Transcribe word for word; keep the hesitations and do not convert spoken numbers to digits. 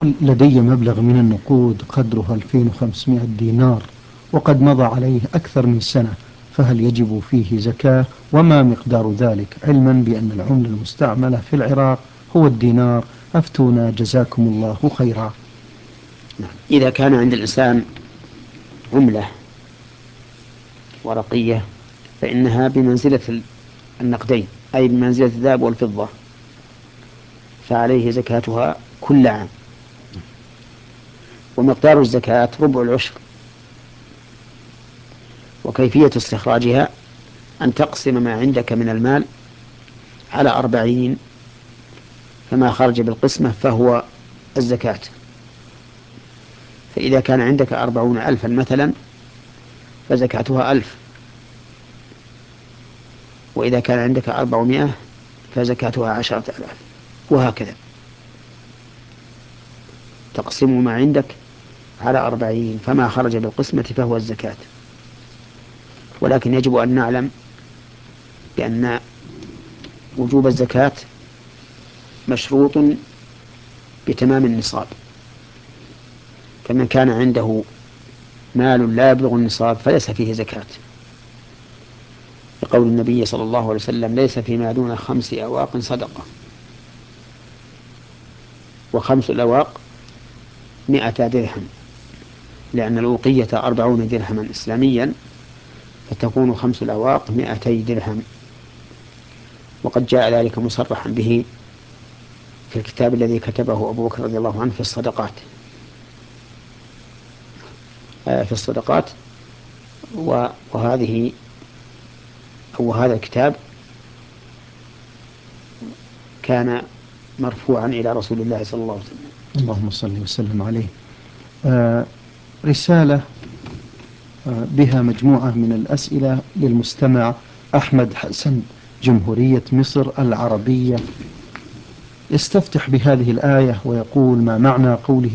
لدي مبلغ من النقود قدره ألفين وخمسمائة دينار، وقد مضى عليه أكثر من سنة، فهل يجب فيه زكاة؟ وما مقدار ذلك، علما بأن العملة المستعملة في العراق هو الدينار؟ أفتونا جزاكم الله خيرا. إذا كان عند الإنسان عملة ورقية فإنها بمنزلة النقدين، أي بمنزلة الذهب والفضة، فعليه زكاتها كل عام. ومقدار الزكاة ربع العشر. وكيفية استخراجها أن تقسم ما عندك من المال على أربعين، فما خرج بالقسمة فهو الزكاة. فإذا كان عندك أربعون ألفا مثلا فزكاتها ألف، وإذا كان عندك أربعمائة فزكاتها عشرة ألاف، وهكذا تقسم ما عندك على أربعين، فما خرج بالقسمة فهو الزكاة. ولكن يجب أن نعلم بأن وجوب الزكاة مشروط بتمام النصاب، فمن كان عنده مال لا يبلغ النصاب فليس فيه زكاة، لقول النبي صلى الله عليه وسلم: ليس فيما دون خمس أواق صدقة. وخمس الأواق مئة درهم، لأن الأوقية أربعون درهما إسلاميا، فتكون خمس الأواق مئتي درهم. وقد جاء ذلك مصرحا به في الكتاب الذي كتبه أبو بكر رضي الله عنه في الصدقات آه في الصدقات وهذه أو هذا الكتاب كان مرفوعا إلى رسول الله صلى الله عليه وسلم. اللهم صل وسلم عليه. آه رسالة آه بها مجموعة من الأسئلة للمستمع أحمد حسن، جمهورية مصر العربية، يستفتح بهذه الآية ويقول: ما معنى قوله